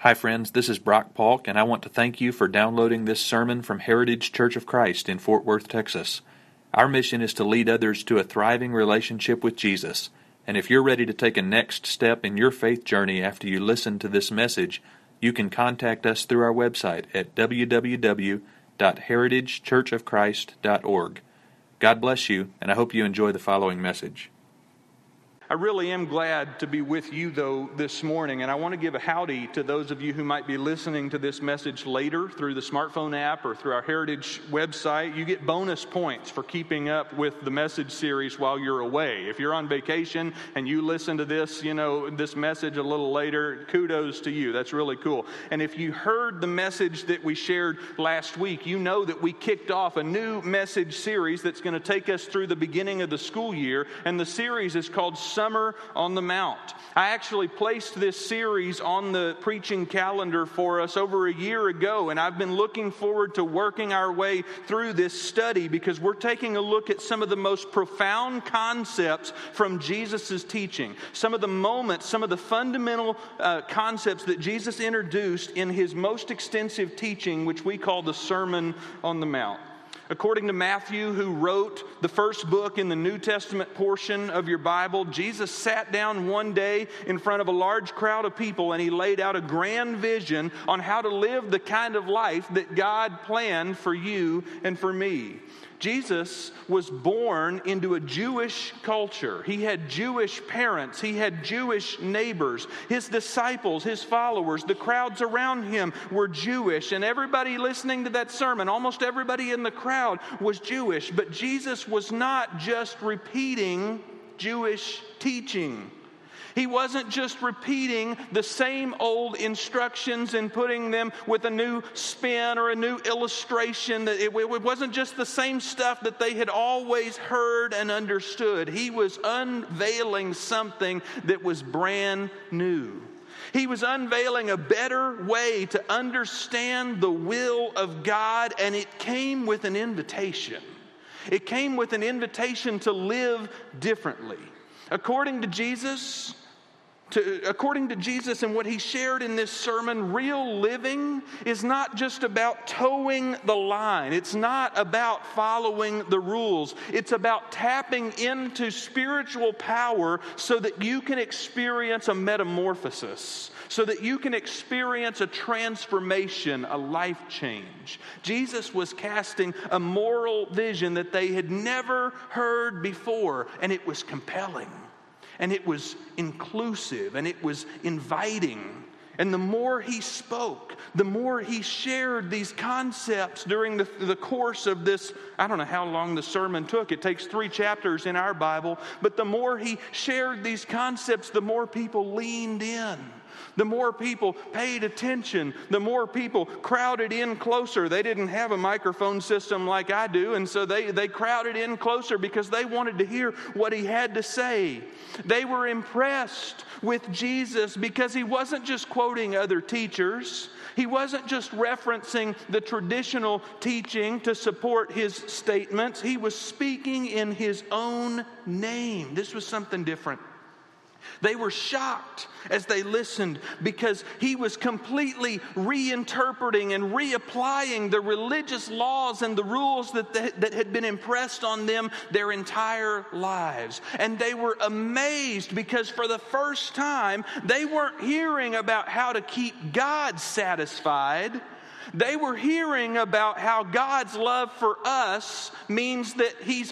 Hi friends, this is Brock Polk, and I want to thank you for downloading this sermon from Heritage Church of Christ in Fort Worth, Texas. Our mission is to lead others to a thriving relationship with Jesus, and if you're ready to take a next step in your faith journey after you listen to this message, you can contact us through our website at www.heritagechurchofchrist.org. God bless you, and I hope you enjoy the following message. I really am glad to be with you, though, this morning, and I want to give a howdy to those of you who might be listening to this message later through the smartphone app or through our Heritage website. You get bonus points for keeping up with the message series while you're away. If you're on vacation and you listen to this, this message a little later, kudos to you. That's really cool. And if you heard the message that we shared last week, you know that we kicked off a new message series that's going to take us through the beginning of the school year, and the series is called Summer on the Mount. I actually placed this series on the preaching calendar for us over a year ago, and I've been looking forward to working our way through this study because we're taking a look at some of the most profound concepts from Jesus' teaching. Some of the moments, some of the fundamental concepts that Jesus introduced in his most extensive teaching, which we call the Sermon on the Mount. According to Matthew, who wrote the first book in the New Testament portion of your Bible, Jesus sat down one day in front of a large crowd of people and he laid out a grand vision on how to live the kind of life that God planned for you and for me. Jesus was born into a Jewish culture. He had Jewish parents. He had Jewish neighbors. His disciples, his followers, the crowds around him were Jewish. And everybody listening to that sermon, almost everybody in the crowd was Jewish. But Jesus was not just repeating Jewish teaching. He wasn't just repeating the same old instructions and putting them with a new spin or a new illustration. It wasn't just the same stuff that they had always heard and understood. He was unveiling something that was brand new. He was unveiling a better way to understand the will of God, and it came with an invitation. It came with an invitation to live differently. According to Jesus and what he shared in this sermon, real living is not just about towing the line. It's not about following the rules. It's about tapping into spiritual power so that you can experience a metamorphosis, so that you can experience a transformation, a life change. Jesus was casting a moral vision that they had never heard before, and it was compelling. And it was inclusive, and it was inviting. And the more he spoke, the more he shared these concepts during the course of this. I don't know how long the sermon took. It takes 3 chapters in our Bible. But the more he shared these concepts, the more people leaned in. The more people paid attention, the more people crowded in closer. They didn't have a microphone system like I do, and so they crowded in closer because they wanted to hear what he had to say. They were impressed with Jesus because he wasn't just quoting other teachers. He wasn't just referencing the traditional teaching to support his statements. He was speaking in his own name. This was something different. They were shocked as they listened because he was completely reinterpreting and reapplying the religious laws and the rules that had been impressed on them their entire lives. And they were amazed because for the first time, they weren't hearing about how to keep God satisfied. They were hearing about how God's love for us means that he's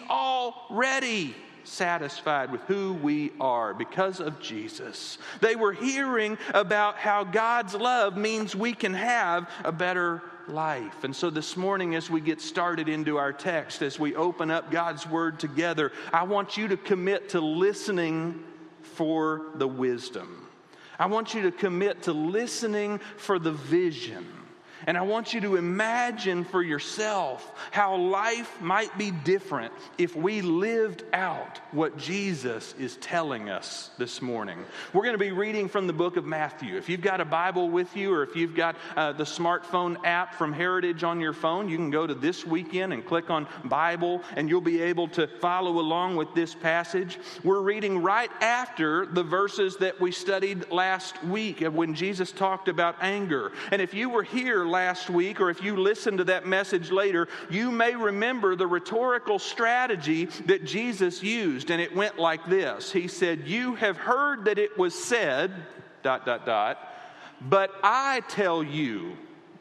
already satisfied with who we are because of Jesus. They were hearing about how God's love means we can have a better life. And so this morning, as we get started into our text, as we open up God's Word together, I want you to commit to listening for the wisdom. I want you to commit to listening for the vision. And I want you to imagine for yourself how life might be different if we lived out what Jesus is telling us this morning. We're going to be reading from the book of Matthew. If you've got a Bible with you, or if you've got the smartphone app from Heritage on your phone, you can go to This Weekend and click on Bible, and you'll be able to follow along with this passage. We're reading right after the verses that we studied last week when Jesus talked about anger. And if you were here last week, or if you listened to that message later, you may remember the rhetorical strategy that Jesus used, and it went like this. He said, "You have heard that it was said, ... but I tell you, ...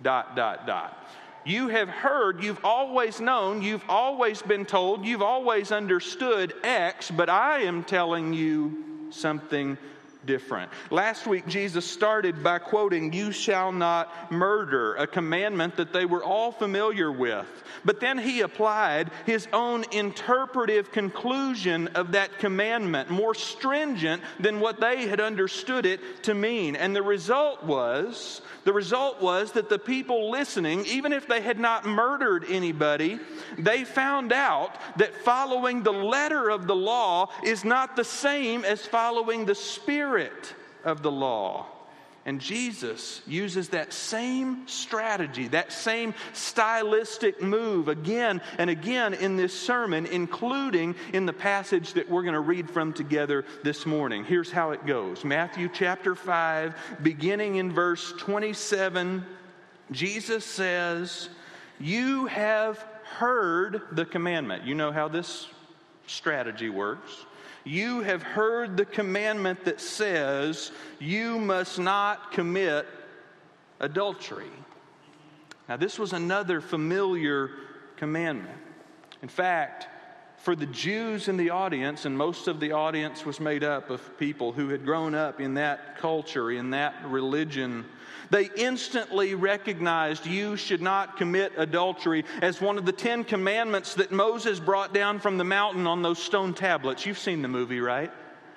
You have heard, you've always known, you've always been told, you've always understood X, but I am telling you something different." Last week, Jesus started by quoting, "You shall not murder," a commandment that they were all familiar with. But then he applied his own interpretive conclusion of that commandment, more stringent than what they had understood it to mean. And the result was that the people listening, even if they had not murdered anybody, they found out that following the letter of the law is not the same as following the spirit of the law. And Jesus uses that same strategy, that same stylistic move again and again in this sermon, including in the passage that we're going to read from together this morning. Here's how it goes. Matthew chapter 5, beginning in verse 27, Jesus says, "You have heard the commandment." You know how this strategy works. "You have heard the commandment that says, you must not commit adultery." Now, this was another familiar commandment. In fact, for the Jews in the audience, and most of the audience was made up of people who had grown up in that culture, in that religion, they instantly recognized you should not commit adultery as one of the 10 commandments that Moses brought down from the mountain on those stone tablets. You've seen the movie, right?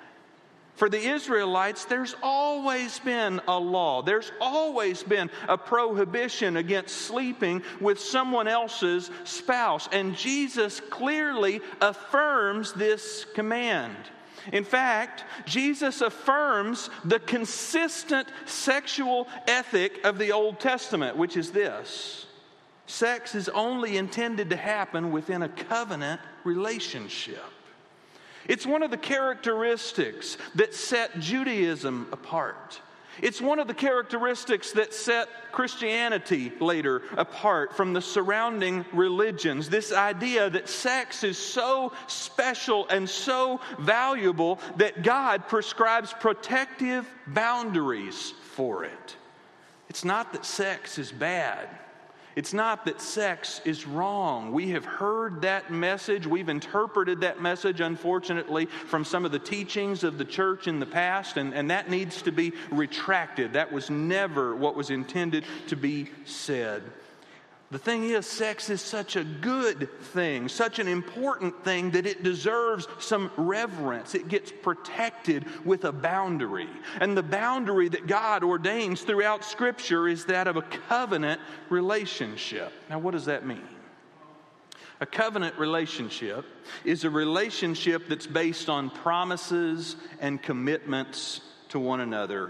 For the Israelites, there's always been a law. There's always been a prohibition against sleeping with someone else's spouse. And Jesus clearly affirms this command. In fact, Jesus affirms the consistent sexual ethic of the Old Testament, which is this: sex is only intended to happen within a covenant relationship. It's one of the characteristics that set Judaism apart. It's one of the characteristics that set Christianity later apart from the surrounding religions. This idea that sex is so special and so valuable that God prescribes protective boundaries for it. It's not that sex is bad. It's not that sex is wrong. We have heard that message. We've interpreted that message, unfortunately, from some of the teachings of the church in the past, and that needs to be retracted. That was never what was intended to be said. The thing is, sex is such a good thing, such an important thing, that it deserves some reverence. It gets protected with a boundary. And the boundary that God ordains throughout Scripture is that of a covenant relationship. Now, what does that mean? A covenant relationship is a relationship that's based on promises and commitments to one another.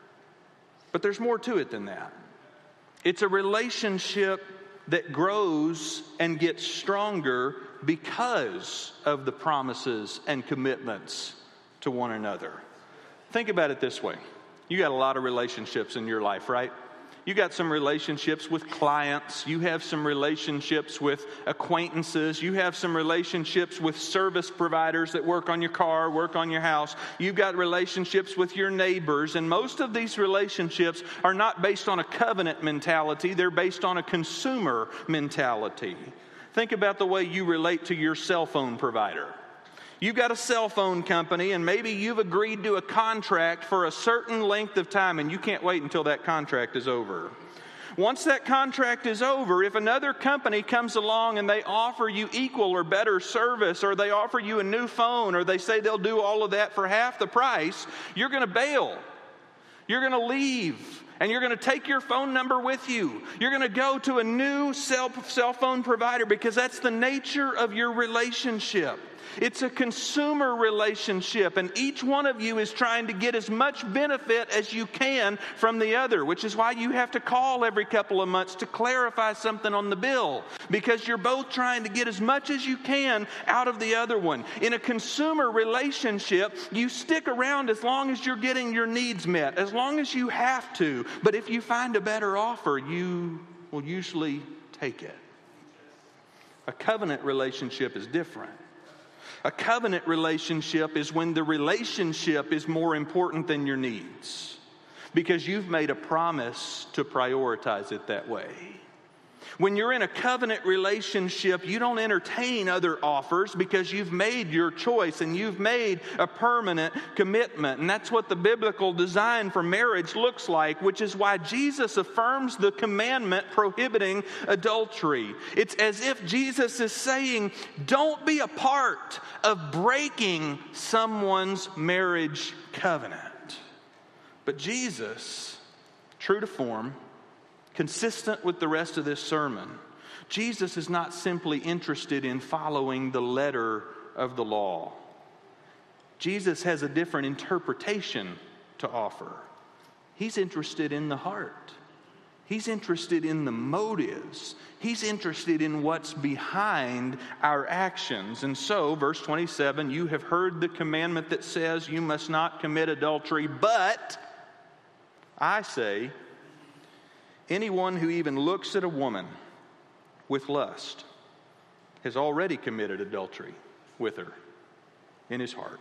But there's more to it than that. It's a relationship that grows and gets stronger because of the promises and commitments to one another. Think about it this way. You got a lot of relationships in your life, right? You got some relationships with clients. You have some relationships with acquaintances. You have some relationships with service providers that work on your car, work on your house. You've got relationships with your neighbors. And most of these relationships are not based on a covenant mentality. They're based on a consumer mentality. Think about the way you relate to your cell phone provider. You've got a cell phone company, and maybe you've agreed to a contract for a certain length of time, and you can't wait until that contract is over. Once that contract is over, if another company comes along and they offer you equal or better service, or they offer you a new phone, or they say they'll do all of that for half the price, you're going to bail. You're going to leave. And you're going to take your phone number with you. You're going to go to a new cell phone provider because that's the nature of your relationship. It's a consumer relationship, and each one of you is trying to get as much benefit as you can from the other, which is why you have to call every couple of months to clarify something on the bill, because you're both trying to get as much as you can out of the other one. In a consumer relationship, you stick around as long as you're getting your needs met, as long as you have to. But if you find a better offer, you will usually take it. A covenant relationship is different. A covenant relationship is when the relationship is more important than your needs, because you've made a promise to prioritize it that way. When you're in a covenant relationship, you don't entertain other offers because you've made your choice and you've made a permanent commitment. And that's what the biblical design for marriage looks like, which is why Jesus affirms the commandment prohibiting adultery. It's as if Jesus is saying, don't be a part of breaking someone's marriage covenant. But Jesus, true to form, consistent with the rest of this sermon, Jesus is not simply interested in following the letter of the law. Jesus has a different interpretation to offer. He's interested in the heart. He's interested in the motives. He's interested in what's behind our actions. And so, verse 27, you have heard the commandment that says you must not commit adultery, but I say, anyone who even looks at a woman with lust has already committed adultery with her in his heart.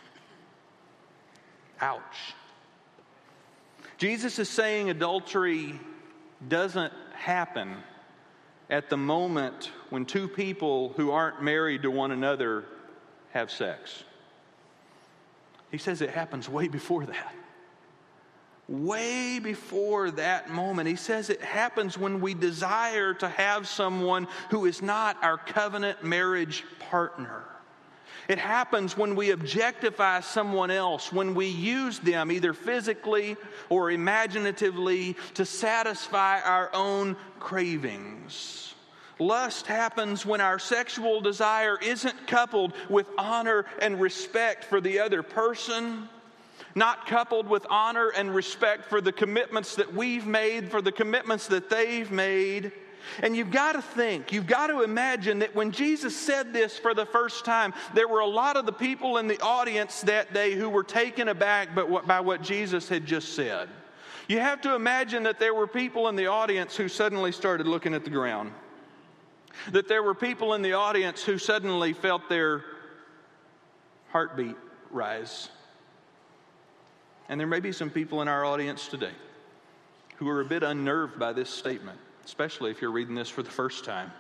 Ouch. Jesus is saying adultery doesn't happen at the moment when two people who aren't married to one another have sex. He says it happens way before that. Way before that moment. He says it happens when we desire to have someone who is not our covenant marriage partner. It happens when we objectify someone else, when we use them either physically or imaginatively to satisfy our own cravings. Lust happens when our sexual desire isn't coupled with honor and respect for the other person, not coupled with honor and respect for the commitments that we've made, for the commitments that they've made. And you've got to think, you've got to imagine that when Jesus said this for the first time, there were a lot of the people in the audience that day who were taken aback by what Jesus had just said. You have to imagine that there were people in the audience who suddenly started looking at the ground. That there were people in the audience who suddenly felt their heartbeat rise. And there may be some people in our audience today who are a bit unnerved by this statement, especially if you're reading this for the first time.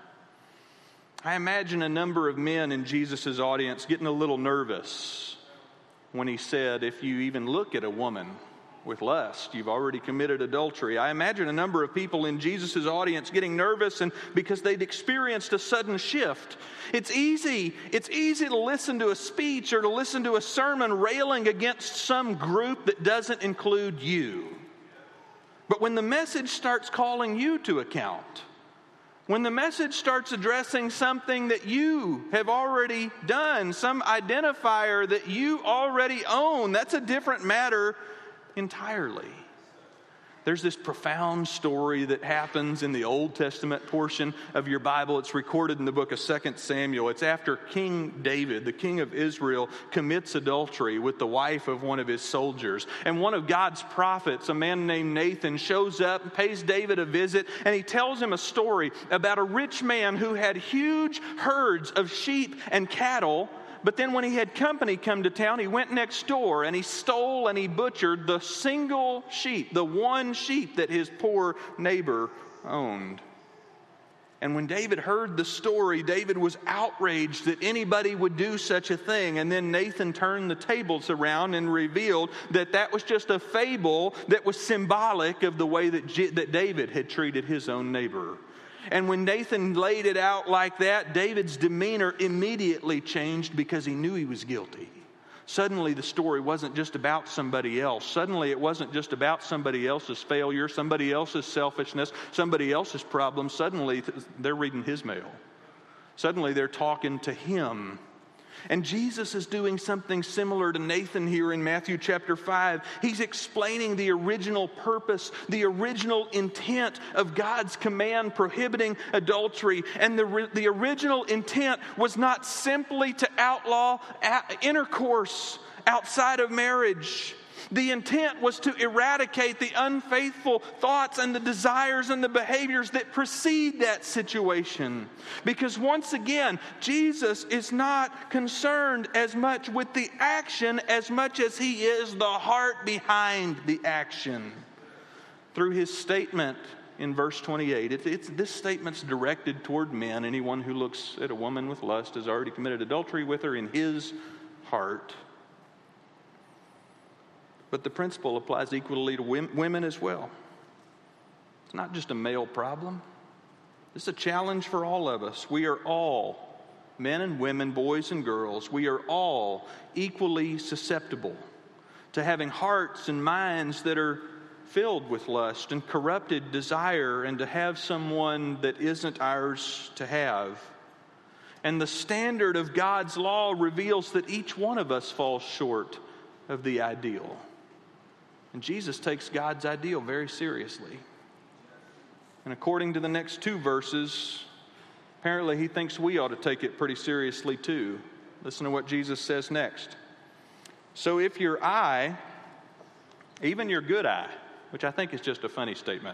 I imagine a number of men in Jesus' audience getting a little nervous when he said, if you even look at a woman with lust, you've already committed adultery. I imagine a number of people in Jesus' audience getting nervous and because they'd experienced a sudden shift. It's easy to listen to a speech or to listen to a sermon railing against some group that doesn't include you. But when the message starts calling you to account, when the message starts addressing something that you have already done, some identifier that you already own, that's a different matter entirely. There's this profound story that happens in the Old Testament portion of your Bible. It's recorded in the book of 2 Samuel. It's after King David, the king of Israel, commits adultery with the wife of one of his soldiers. And one of God's prophets, a man named Nathan, shows up and pays David a visit, and he tells him a story about a rich man who had huge herds of sheep and cattle. But then when he had company come to town, he went next door and he stole and he butchered the single sheep, the one sheep that his poor neighbor owned. And when David heard the story, David was outraged that anybody would do such a thing. And then Nathan turned the tables around and revealed that that was just a fable that was symbolic of the way that David had treated his own neighbor. And when Nathan laid it out like that, David's demeanor immediately changed because he knew he was guilty. Suddenly the story wasn't just about somebody else. Suddenly it wasn't just about somebody else's failure, somebody else's selfishness, somebody else's problems. Suddenly they're reading his mail. Suddenly they're talking to him. And Jesus is doing something similar to Nathan here in Matthew chapter 5. He's explaining the original purpose, the original intent of God's command prohibiting adultery. And the original intent was not simply to outlaw intercourse outside of marriage. The intent was to eradicate the unfaithful thoughts and the desires and the behaviors that precede that situation. Because once again, Jesus is not concerned as much with the action as much as he is the heart behind the action. Through his statement in verse 28, this statement's directed toward men. Anyone who looks at a woman with lust has already committed adultery with her in his heart. But the principle applies equally to women as well. It's not just a male problem. It's a challenge for all of us. We are all, men and women, boys and girls, we are all equally susceptible to having hearts and minds that are filled with lust and corrupted desire, and to have someone that isn't ours to have. And the standard of God's law reveals that each one of us falls short of the ideal. And Jesus takes God's ideal very seriously. And according to the next two verses, apparently he thinks we ought to take it pretty seriously too. Listen to what Jesus says next. So if your eye, even your good eye, which I think is just a funny statement.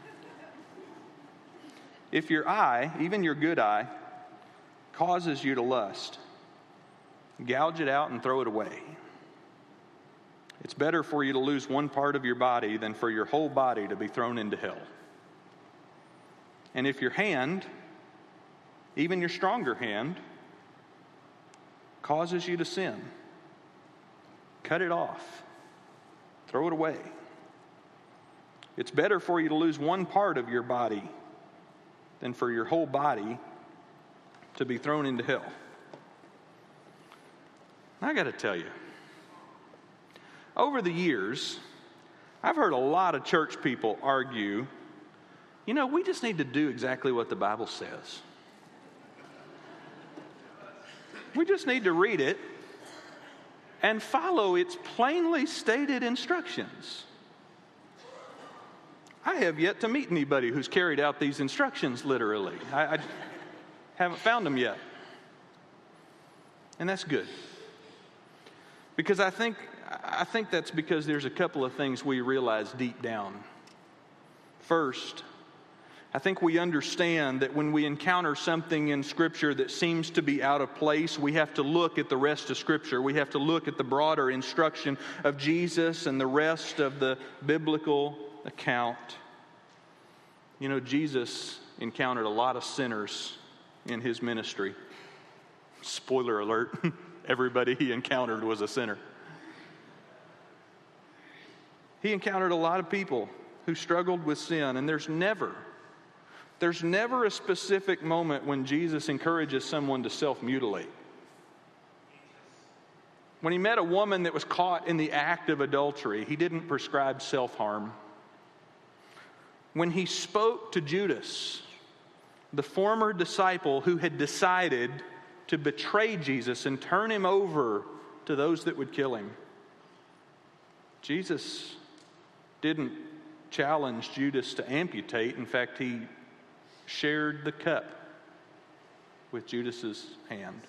If your eye, even your good eye, causes you to lust, gouge it out and throw it away. It's better for you to lose one part of your body than for your whole body to be thrown into hell. And if your hand, even your stronger hand, causes you to sin, cut it off, throw it away. It's better for you to lose one part of your body than for your whole body to be thrown into hell. I got to tell you, over the years, I've heard a lot of church people argue, we just need to do exactly what the Bible says. We just need to read it and follow its plainly stated instructions. I have yet to meet anybody who's carried out these instructions literally. I haven't found them yet. And that's good. Because I think that's because there's a couple of things we realize deep down. First, I think we understand that when we encounter something in Scripture that seems to be out of place, we have to look at the rest of Scripture. We have to look at the broader instruction of Jesus and the rest of the biblical account. Jesus encountered a lot of sinners in his ministry. Spoiler alert, everybody he encountered was a sinner. He encountered a lot of people who struggled with sin, and there's never a specific moment when Jesus encourages someone to self-mutilate. When he met a woman that was caught in the act of adultery, he didn't prescribe self-harm. When he spoke to Judas, the former disciple who had decided to betray Jesus and turn him over to those that would kill him, Jesus didn't challenge Judas to amputate. In fact, he shared the cup with Judas's hand.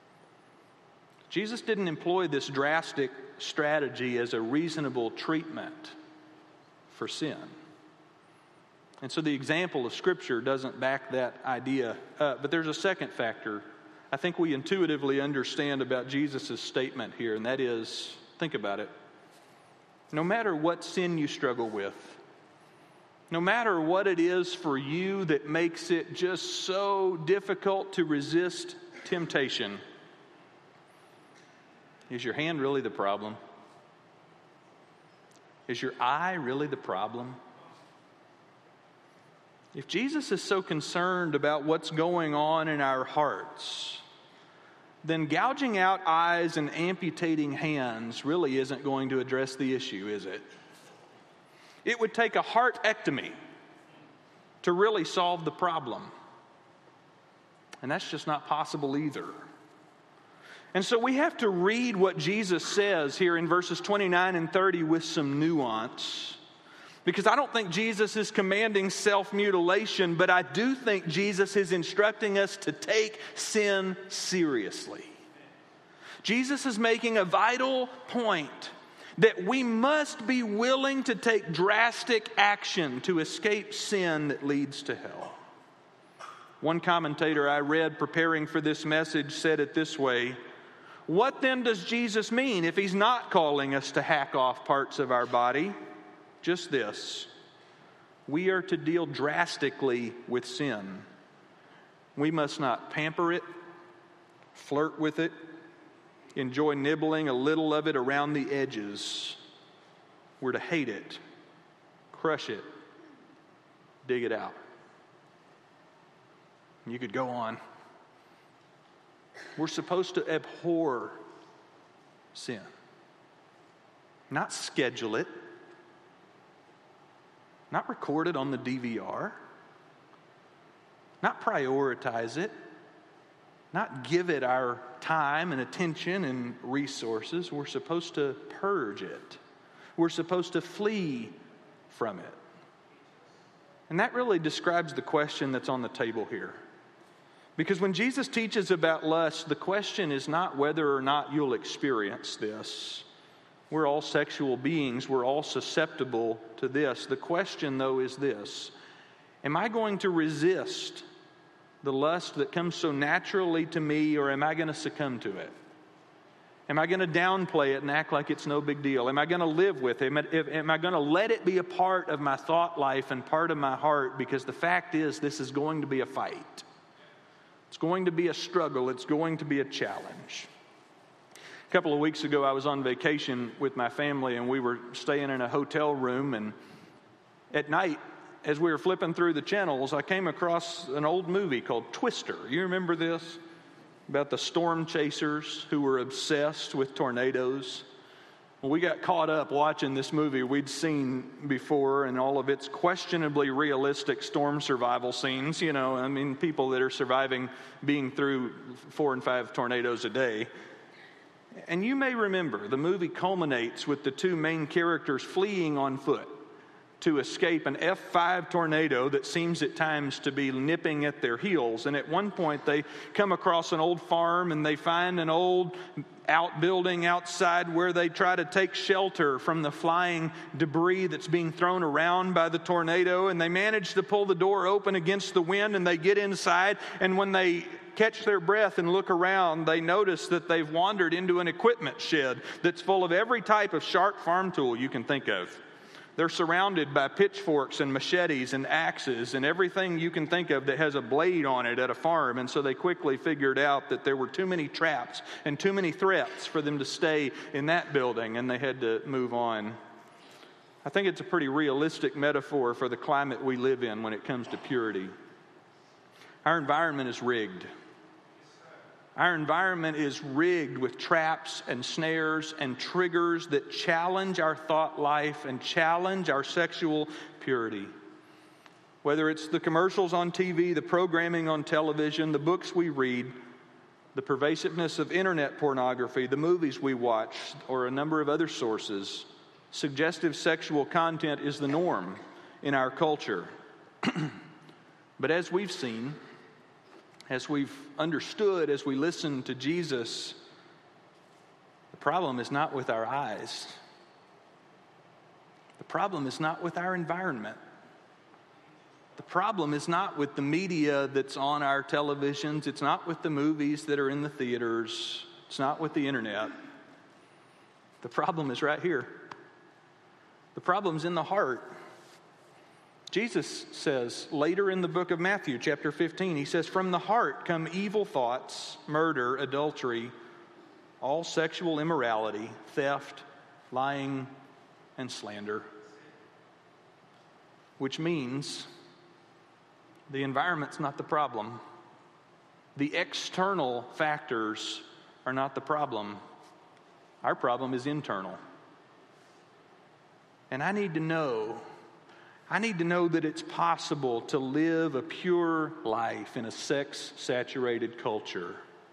Jesus didn't employ this drastic strategy as a reasonable treatment for sin. And so the example of Scripture doesn't back that idea up. But there's a second factor I think we intuitively understand about Jesus' statement here, and that is, think about it. No matter what sin you struggle with, no matter what it is for you that makes it just so difficult to resist temptation, is your hand really the problem? Is your eye really the problem? If Jesus is so concerned about what's going on in our hearts, then gouging out eyes and amputating hands really isn't going to address the issue, is it? It would take a heartectomy to really solve the problem. And that's just not possible either. And so we have to read what Jesus says here in verses 29 and 30 with some nuance. Because I don't think Jesus is commanding self-mutilation, but I do think Jesus is instructing us to take sin seriously. Jesus is making a vital point that we must be willing to take drastic action to escape sin that leads to hell. One commentator I read preparing for this message said it this way: what then does Jesus mean if he's not calling us to hack off parts of our body? Just this: we are to deal drastically with sin. We must not pamper it, flirt with it, enjoy nibbling a little of it around the edges. We're to hate it, crush it, dig it out. You could go on. We're supposed to abhor sin, not schedule it, not record it on the DVR, not prioritize it, not give it our time and attention and resources. We're supposed to purge it. We're supposed to flee from it. And that really describes the question that's on the table here. Because when Jesus teaches about lust, the question is not whether or not you'll experience this. We're all sexual beings. We're all susceptible to this. The question, though, is this: am I going to resist the lust that comes so naturally to me, or am I going to succumb to it? Am I going to downplay it and act like it's no big deal? Am I going to live with it? Am I going to let it be a part of my thought life and part of my heart? Because the fact is, this is going to be a fight. It's going to be a struggle. It's going to be a challenge. A couple of weeks ago, I was on vacation with my family, and we were staying in a hotel room. And at night, as we were flipping through the channels, I came across an old movie called Twister. You remember this? About the storm chasers who were obsessed with tornadoes. Well, we got caught up watching this movie we'd seen before and all of its questionably realistic storm survival scenes. You know, I mean, people that are surviving being through 4 and 5 tornadoes a day. And you may remember, the movie culminates with the two main characters fleeing on foot to escape an F5 tornado that seems at times to be nipping at their heels. And at one point, they come across an old farm and they find an old outbuilding outside where they try to take shelter from the flying debris that's being thrown around by the tornado. And they manage to pull the door open against the wind, and they get inside. And when they catch their breath and look around, they notice that they've wandered into an equipment shed that's full of every type of sharp farm tool you can think of. They're surrounded by pitchforks and machetes and axes and everything you can think of that has a blade on it at a farm. And so they quickly figured out that there were too many traps and too many threats for them to stay in that building, and they had to move on. I think it's a pretty realistic metaphor for the climate we live in when it comes to purity. Our environment is rigged. Our environment is rigged with traps and snares and triggers that challenge our thought life and challenge our sexual purity. Whether it's the commercials on TV, the programming on television, the books we read, the pervasiveness of internet pornography, the movies we watch, or a number of other sources, suggestive sexual content is the norm in our culture. But as we've seen, as we've understood, as we listen to Jesus, the problem is not with our eyes. The problem is not with our environment. The problem is not with the media that's on our televisions. It's not with the movies that are in the theaters. It's not with the internet. The problem is right here. The problem's in the heart. Jesus says later in the book of Matthew, chapter 15, he says, "From the heart come evil thoughts, murder, adultery, all sexual immorality, theft, lying, and slander." Which means the environment's not the problem. The external factors are not the problem. Our problem is internal. And I need to know that it's possible to live a pure life in a sex-saturated culture.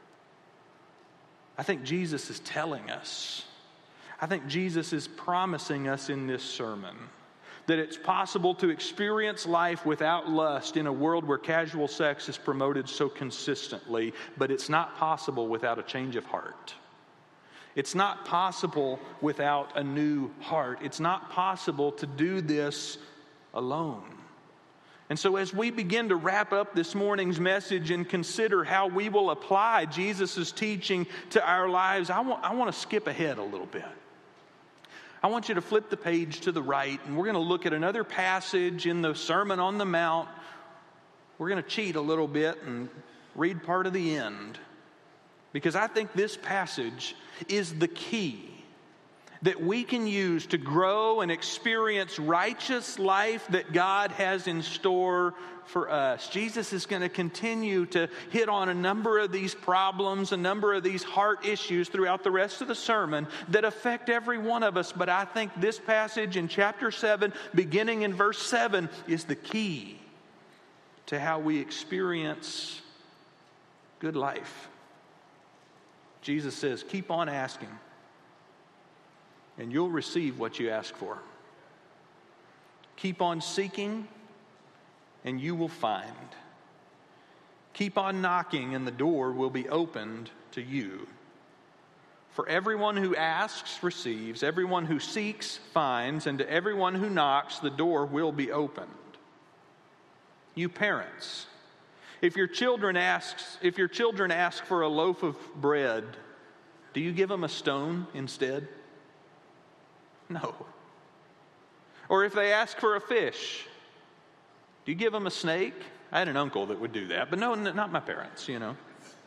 I think Jesus is telling us. I think Jesus is promising us in this sermon that it's possible to experience life without lust in a world where casual sex is promoted so consistently, but it's not possible without a change of heart. It's not possible without a new heart. It's not possible to do this alone. And so as we begin to wrap up this morning's message and consider how we will apply Jesus' teaching to our lives, I want to skip ahead a little bit. I want you to flip the page to the right, and we're going to look at another passage in the Sermon on the Mount. We're going to cheat a little bit and read part of the end, because I think this passage is the key that we can use to grow and experience righteous life that God has in store for us. Jesus is going to continue to hit on a number of these problems, a number of these heart issues throughout the rest of the sermon that affect every one of us. But I think this passage in chapter 7, beginning in verse 7, is the key to how we experience good life. Jesus says, keep on asking, and you'll receive what you ask for. Keep on seeking, and you will find. Keep on knocking, and the door will be opened to you. For everyone who asks receives, everyone who seeks finds, and to everyone who knocks the door will be opened. You parents, if your children ask for a loaf of bread, do you give them a stone instead? No. Or if they ask for a fish, do you give them a snake? I had an uncle that would do that, but no, not my parents, Of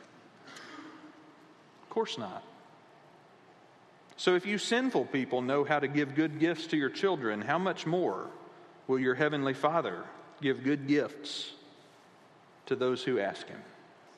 course not. So if you sinful people know how to give good gifts to your children, how much more will your heavenly Father give good gifts to those who ask him?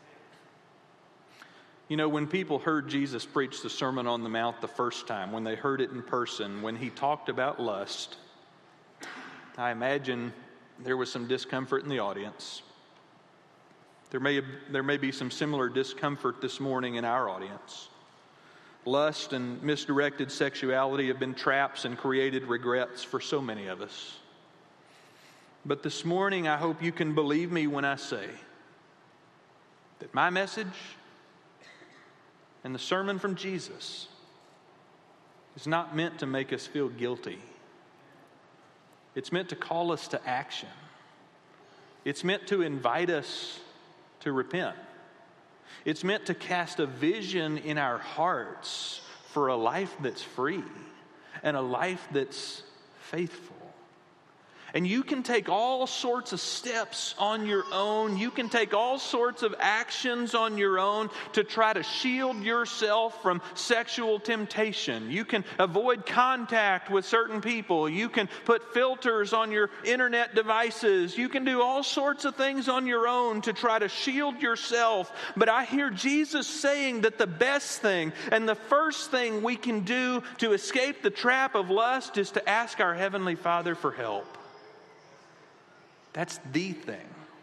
When people heard Jesus preach the Sermon on the Mount the first time, when they heard it in person, when he talked about lust, I imagine there was some discomfort in the audience. There may be some similar discomfort this morning in our audience. Lust and misdirected sexuality have been traps and created regrets for so many of us. But this morning, I hope you can believe me when I say that my message and the sermon from Jesus is not meant to make us feel guilty. It's meant to call us to action. It's meant to invite us to repent. It's meant to cast a vision in our hearts for a life that's free and a life that's faithful. And you can take all sorts of steps on your own. You can take all sorts of actions on your own to try to shield yourself from sexual temptation. You can avoid contact with certain people. You can put filters on your internet devices. You can do all sorts of things on your own to try to shield yourself. But I hear Jesus saying that the best thing and the first thing we can do to escape the trap of lust is to ask our Heavenly Father for help. That's the thing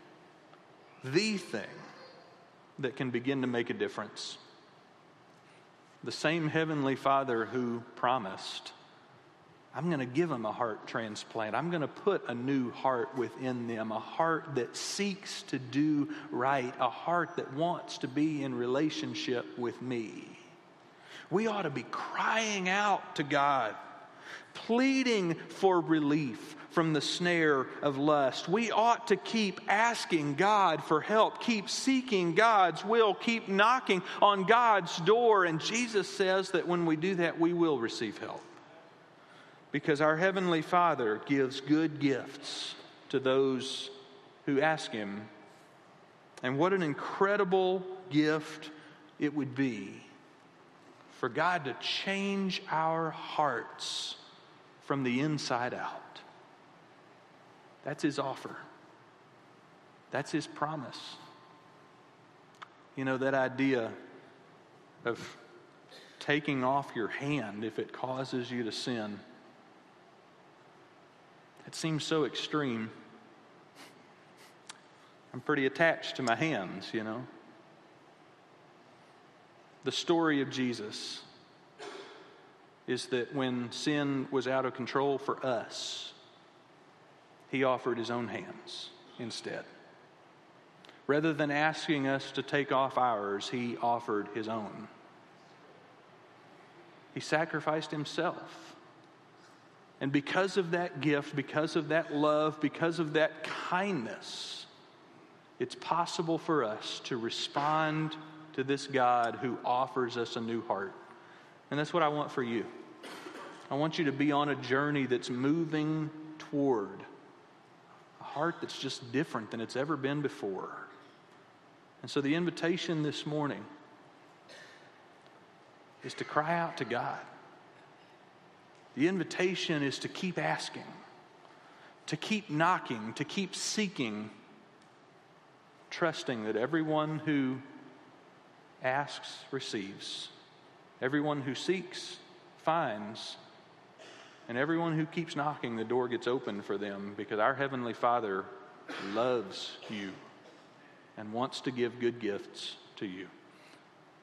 that can begin to make a difference. The same Heavenly Father who promised, I'm going to give them a heart transplant. I'm going to put a new heart within them, a heart that seeks to do right, a heart that wants to be in relationship with me. We ought to be crying out to God, pleading for relief from the snare of lust. We ought to keep asking God for help, keep seeking God's will, keep knocking on God's door. And Jesus says that when we do that, we will receive help. Because our Heavenly Father gives good gifts to those who ask him. And what an incredible gift it would be for God to change our hearts from the inside out. That's his offer. That's his promise. You know, that idea of taking off your hand if it causes you to sin. It seems so extreme. I'm pretty attached to my hands, you know. The story of Jesus is that when sin was out of control for us, he offered his own hands instead. Rather than asking us to take off ours, he offered his own. He sacrificed himself. And because of that gift, because of that love, because of that kindness, it's possible for us to respond to this God who offers us a new heart. And that's what I want for you. I want you to be on a journey that's moving toward a heart that's just different than it's ever been before. And so the invitation this morning is to cry out to God. The invitation is to keep asking, to keep knocking, to keep seeking, trusting that everyone who asks receives, everyone who seeks finds, and everyone who keeps knocking, the door gets open for them, because our Heavenly Father loves you and wants to give good gifts to you.